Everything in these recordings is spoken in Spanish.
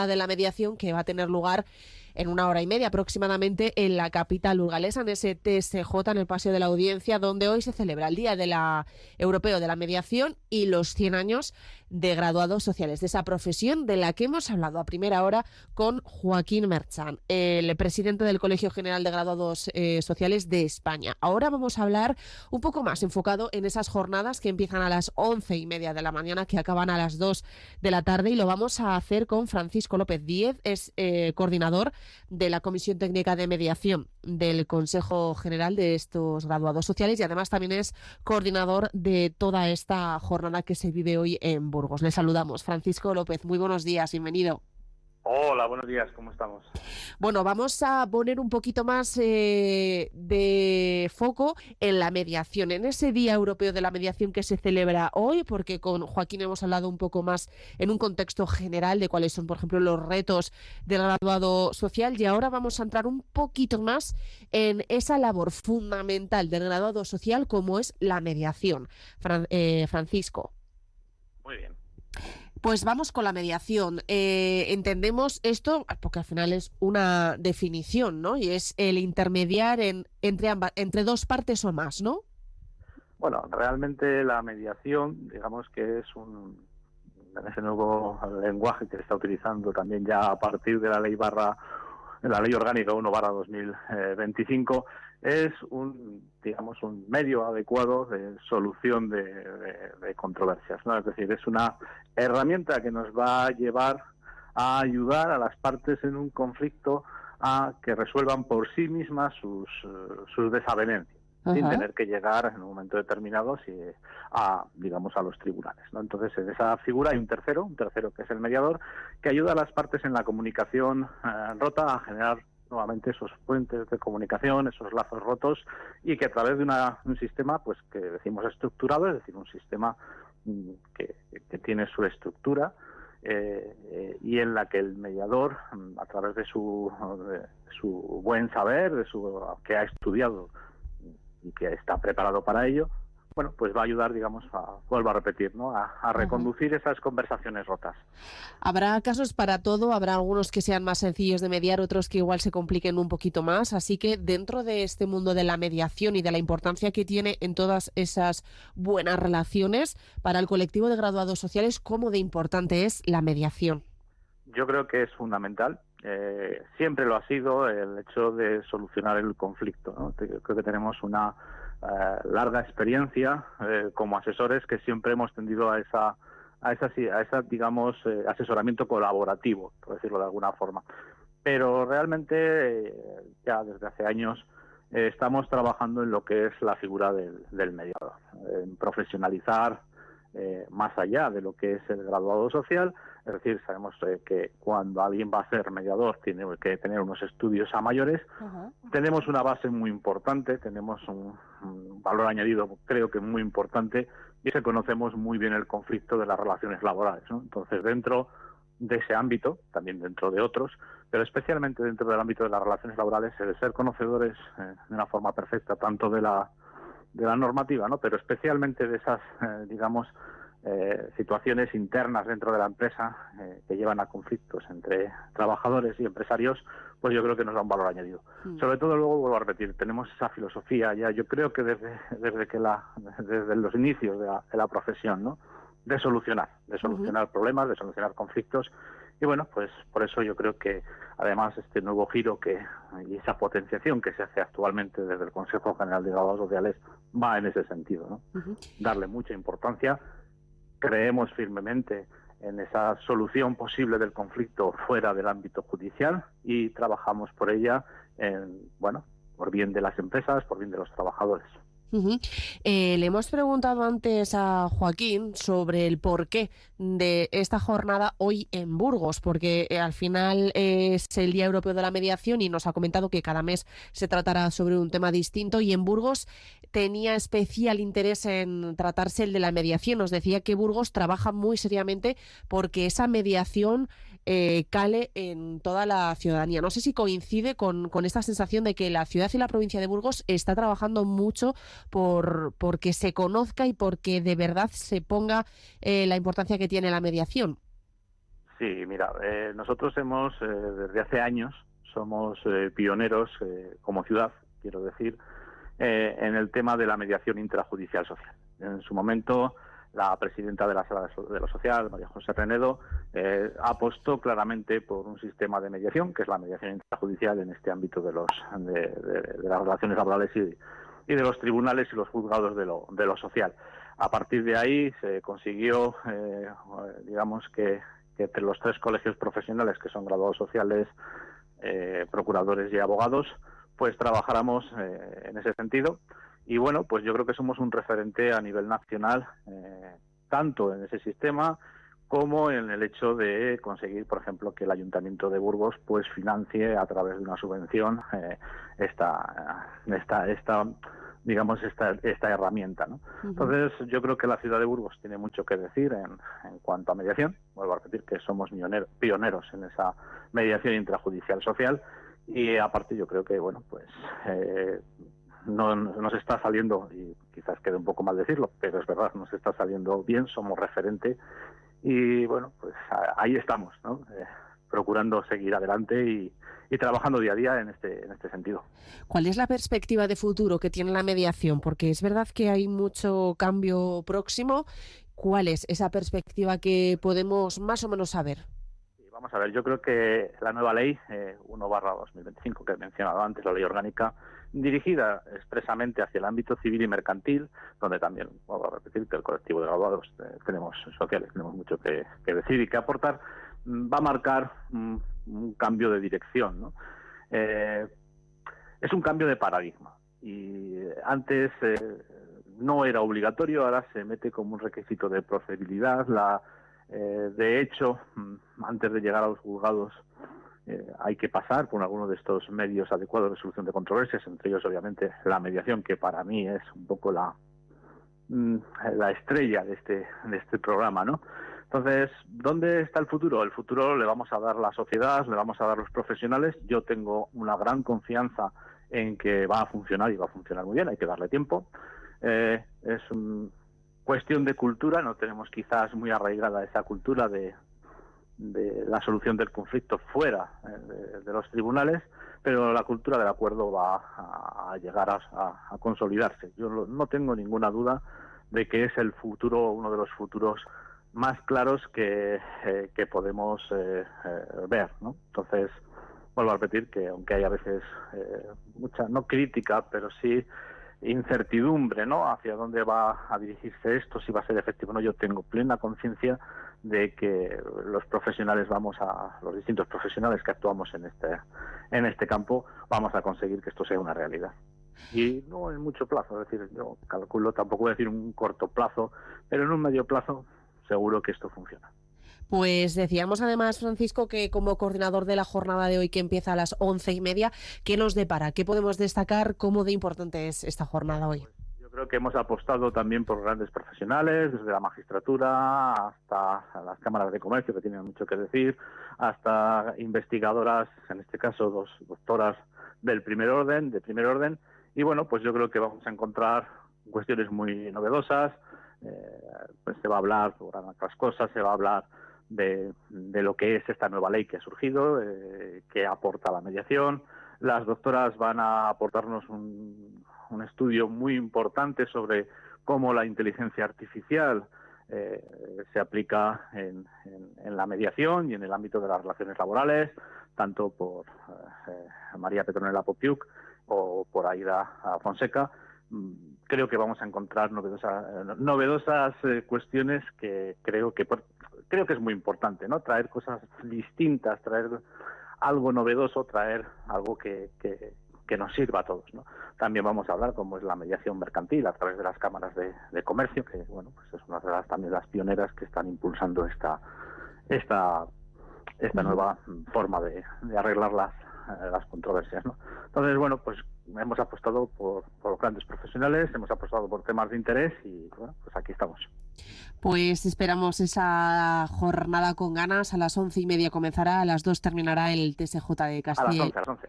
de la mediación que va a tener lugar en 1 hora y media aproximadamente en la capital burgalesa, en ese TSJ, en el Paseo de la Audiencia, donde hoy se celebra el Día Europeo de la Mediación y los 100 años de graduados sociales, de esa profesión de la que hemos hablado a primera hora con Joaquín Merchan, el presidente del Colegio General de Graduados Sociales de España. Ahora vamos a hablar un poco más enfocado en esas jornadas que empiezan a las 11:30 de la mañana, que acaban a las 2 de la tarde, y lo vamos a hacer con Francisco López Díez, es coordinador de la Comisión Técnica de Mediación del Consejo General de estos graduados sociales, y además también es coordinador de toda esta jornada que se vive hoy en Burgos. Le saludamos. Francisco López, muy buenos días, bienvenido. Hola, buenos días, ¿cómo estamos? Bueno, vamos a poner un poquito más de foco en la mediación, en ese Día Europeo de la Mediación que se celebra hoy, porque con Joaquín hemos hablado un poco más en un contexto general de cuáles son, por ejemplo, los retos del graduado social, y ahora vamos a entrar un poquito más en esa labor fundamental del graduado social como es la mediación. Francisco. Muy bien. Pues vamos con la mediación. Entendemos esto porque al final es una definición, ¿no? Y es el intermediar entre dos partes o más, ¿no? Bueno, realmente la mediación, digamos que es ese nuevo lenguaje que se está utilizando también ya a partir de la ley orgánica 1/2025, es un medio adecuado de solución de controversias, ¿no? Es decir, es una herramienta que nos va a llevar a ayudar a las partes en un conflicto a que resuelvan por sí mismas sus desavenencias, sin tener que llegar en un momento determinado a los tribunales, ¿no? Entonces, en esa figura hay un tercero que es el mediador, que ayuda a las partes en la comunicación rota a generar nuevamente esos puentes de comunicación, esos lazos rotos, y que a través de un sistema, pues que decimos estructurado, es decir, un sistema que tiene su estructura, y en la que el mediador, a través de su buen saber, que ha estudiado y que está preparado para ello, bueno, pues va a ayudar, vuelvo a repetir, ¿no? A reconducir esas conversaciones rotas. Habrá casos para todo, habrá algunos que sean más sencillos de mediar, otros que igual se compliquen un poquito más, así que dentro de este mundo de la mediación y de la importancia que tiene en todas esas buenas relaciones, para el colectivo de graduados sociales, ¿cómo de importante es la mediación? Yo creo que es fundamental. Siempre lo ha sido el hecho de solucionar el conflicto, ¿no? Creo que tenemos una larga experiencia como asesores, que siempre hemos tendido a esa asesoramiento colaborativo, por decirlo de alguna forma. Pero realmente ya desde hace años estamos trabajando en lo que es la figura del mediador, en profesionalizar más allá de lo que es el graduado social. Es decir, sabemos que cuando alguien va a ser mediador tiene que tener unos estudios a mayores. Tenemos una base muy importante, tenemos un valor añadido, creo que muy importante, y es que conocemos muy bien el conflicto de las relaciones laborales, ¿no? Entonces, dentro de ese ámbito, también dentro de otros, pero especialmente dentro del ámbito de las relaciones laborales, el ser conocedores de una forma perfecta tanto de la normativa, ¿no? Pero especialmente de esas, situaciones internas dentro de la empresa que llevan a conflictos entre trabajadores y empresarios, pues yo creo que nos da un valor añadido. Sobre todo, luego vuelvo a repetir, tenemos esa filosofía ya, yo creo que desde los inicios de la profesión, ¿no? De solucionar problemas, de solucionar conflictos. Y bueno, pues por eso yo creo que además este nuevo giro y esa potenciación que se hace actualmente desde el Consejo General de Graduados Sociales va en ese sentido, ¿no? Darle mucha importancia. Creemos firmemente en esa solución posible del conflicto fuera del ámbito judicial, y trabajamos por ella, por bien de las empresas, por bien de los trabajadores. Le hemos preguntado antes a Joaquín sobre el porqué de esta jornada hoy en Burgos, porque al final es el Día Europeo de la Mediación y nos ha comentado que cada mes se tratará sobre un tema distinto, y en Burgos tenía especial interés en tratarse el de la mediación. Nos decía que Burgos trabaja muy seriamente porque esa mediación cale en toda la ciudadanía. No sé si coincide con esta sensación de que la ciudad y la provincia de Burgos está trabajando mucho porque se conozca y porque de verdad se ponga la importancia que tiene la mediación. Sí, mira, nosotros hemos, desde hace años, somos pioneros como ciudad, quiero decir, en el tema de la mediación intrajudicial social. En su momento, la presidenta de la Sala de lo Social, María José Renedo, apostó claramente por un sistema de mediación, que es la mediación intrajudicial en este ámbito de las relaciones laborales y de los tribunales y los juzgados de lo social. A partir de ahí se consiguió, digamos que entre los 3 colegios profesionales, que son graduados sociales, procuradores y abogados, pues trabajáramos en ese sentido. Y bueno, pues yo creo que somos un referente a nivel nacional, tanto en ese sistema como en el hecho de conseguir, por ejemplo, que el Ayuntamiento de Burgos pues financie a través de una subvención esta herramienta, ¿no? Uh-huh. Entonces, yo creo que la ciudad de Burgos tiene mucho que decir en cuanto a mediación. Vuelvo a repetir que somos pioneros en esa mediación intrajudicial social, y aparte yo creo que, bueno, pues no nos está saliendo, y quizás quede un poco mal decirlo, pero es verdad, nos está saliendo bien, somos referente, y bueno, pues ahí estamos, ¿no? Procurando seguir adelante y trabajando día a día en este sentido. ¿Cuál es la perspectiva de futuro que tiene la mediación? Porque es verdad que hay mucho cambio próximo. ¿Cuál es esa perspectiva que podemos más o menos saber? Sí, vamos a ver, yo creo que la nueva ley 1/2025 que he mencionado antes, la ley orgánica, dirigida expresamente hacia el ámbito civil y mercantil, donde también, vuelvo a repetir, que el colectivo de graduados tenemos mucho que decir y que aportar, va a marcar un cambio de dirección, ¿no? Es un cambio de paradigma, y antes no era obligatorio, ahora se mete como un requisito de procedibilidad. De hecho, antes de llegar a los juzgados hay que pasar por alguno de estos medios adecuados de resolución de controversias, entre ellos obviamente la mediación, que para mí es un poco la estrella de este programa, ¿no? Entonces, ¿dónde está el futuro? El futuro le vamos a dar la sociedad, le vamos a dar los profesionales. Yo tengo una gran confianza en que va a funcionar, y va a funcionar muy bien, hay que darle tiempo. Es cuestión de cultura, no tenemos quizás muy arraigada esa cultura de la solución del conflicto fuera de los tribunales, pero la cultura del acuerdo va a llegar a consolidarse. Yo no tengo ninguna duda de que es el futuro, uno de los futuros más claros que podemos ver, ¿no? Entonces, vuelvo a repetir que aunque hay a veces mucha, no crítica, pero sí incertidumbre, ¿no?, hacia dónde va a dirigirse esto, si va a ser efectivo o no, yo tengo plena conciencia de que los profesionales los distintos profesionales que actuamos en este campo, vamos a conseguir que esto sea una realidad. Y no en mucho plazo, es decir, yo calculo, tampoco voy a decir un corto plazo, pero en un medio plazo seguro que esto funciona. Pues decíamos además, Francisco, que como coordinador de la jornada de hoy, que empieza a las 11:30, ¿qué nos depara? ¿Qué podemos destacar? ¿Cómo de importante es esta jornada hoy? Yo creo que hemos apostado también por grandes profesionales, desde la magistratura hasta las cámaras de comercio, que tienen mucho que decir, hasta investigadoras, en este caso 2 doctoras de primer orden, y bueno, pues yo creo que vamos a encontrar cuestiones muy novedosas. Pues se va a hablar sobre otras cosas, se va a hablar de lo que es esta nueva ley que ha surgido, que aporta la mediación. Las doctoras van a aportarnos un estudio muy importante sobre cómo la inteligencia artificial se aplica en la mediación y en el ámbito de las relaciones laborales, tanto por María Petronela Popiuk o por Aida Fonseca. Creo que vamos a encontrar novedosas cuestiones que creo que es muy importante, ¿no? Traer cosas distintas, traer algo novedoso, traer algo que nos sirva a todos, ¿no? También vamos a hablar cómo es la mediación mercantil a través de las cámaras de comercio, que bueno, pues es una de también las pioneras que están impulsando esta nueva forma de arreglar las controversias, ¿no? Entonces, bueno, pues hemos apostado por grandes profesionales, hemos apostado por temas de interés y, bueno, pues aquí estamos. Pues esperamos esa jornada con ganas. A las 11:30 comenzará, a las 2 terminará el TSJ de Castilla.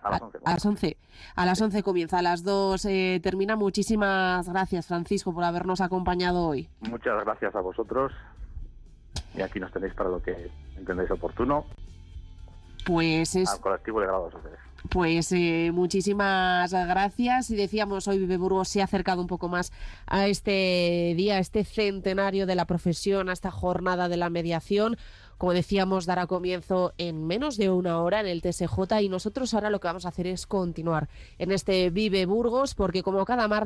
A las 11 comienza, a las 2 termina. Muchísimas gracias, Francisco, por habernos acompañado hoy. Muchas gracias a vosotros. Y aquí nos tenéis para lo que entendáis oportuno. Pues al colectivo de grados sociales. Pues muchísimas gracias. Y decíamos, hoy Vive Burgos se ha acercado un poco más a este día, a este centenario de la profesión, a esta jornada de la mediación. Como decíamos, dará comienzo en menos de una hora en el TSJ, y nosotros ahora lo que vamos a hacer es continuar en este Vive Burgos, porque como cada martes